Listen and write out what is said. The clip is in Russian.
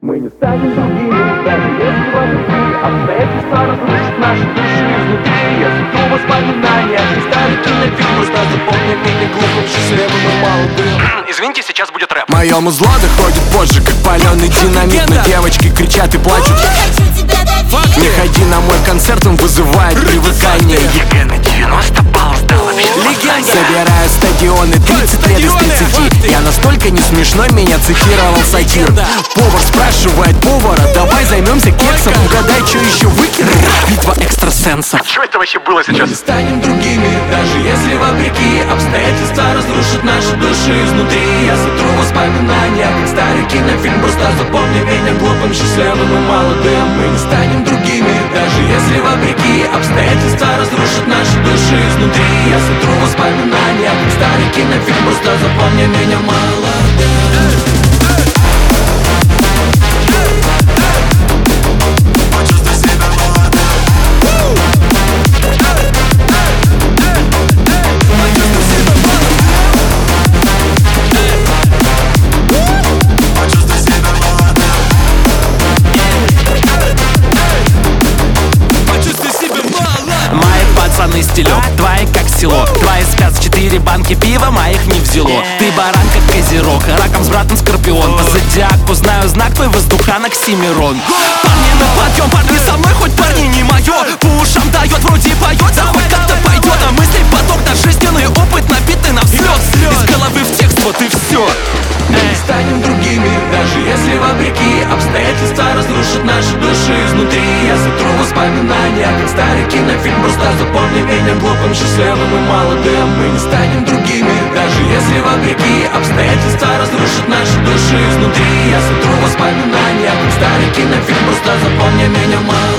Мы не станем другими, даже если вопреки обстоятельства разрушат наши души изнутри. Я сотру воспоминания, не старый кинофильм, просто запомни меня глупым, счастливым и молодым. Извините, сейчас будет рэп. Мое музло доходит позже, как паленый динамит. Но девочки кричат и плачут. Не ходи на мой концерт, он вызывает привыкание. ЕГЭ на 90 баллов сдала Легенда. Собираю стадионы 30 лет из 30. Я настолько не смешной, меня цитировал сатир. Повар спрашивает повара: давай займемся кексом. Угадай, что еще выкинул? Битва экстрасенсов. Что это вообще было сейчас? Мы станем другими, даже если вопреки обстоятельства разрушат наши души изнутри. Я сотру воспоминания, как старый кинофильм, просто запомни меня глупым, счастливым и молодым. Мы не станем другими, даже если вопреки обстоятельства разрушат наши души изнутри. Я сотру воспоминания, как старый кинофильм, просто запомни меня молодым. Стилек, твои как село. Твои спят 4 банки пива, моих не взяло. Ты баран как козерог, раком с братом скорпион. По зодиаку знаю знак твой воздухан Оксимирон. Парни на подъем, парни со мной, хоть парни не мое. По ушам дает, вроде поет, да хоть как-то пойдет. А мысли поток, да жизненный опыт напитый на взлет. Из головы в текст, вот и все. Мы не станем другими, даже если вопреки обстоятельства разрушат наши души изнутри. Я сотру воспоминания, как старый кинофильм, просто запомни меня глупым, счастливым и молодым. Мы не станем другими, даже если вопреки обстоятельства разрушат наши души изнутри. Я сотру воспоминания, как старый кинофильм, просто запомни меня молодым.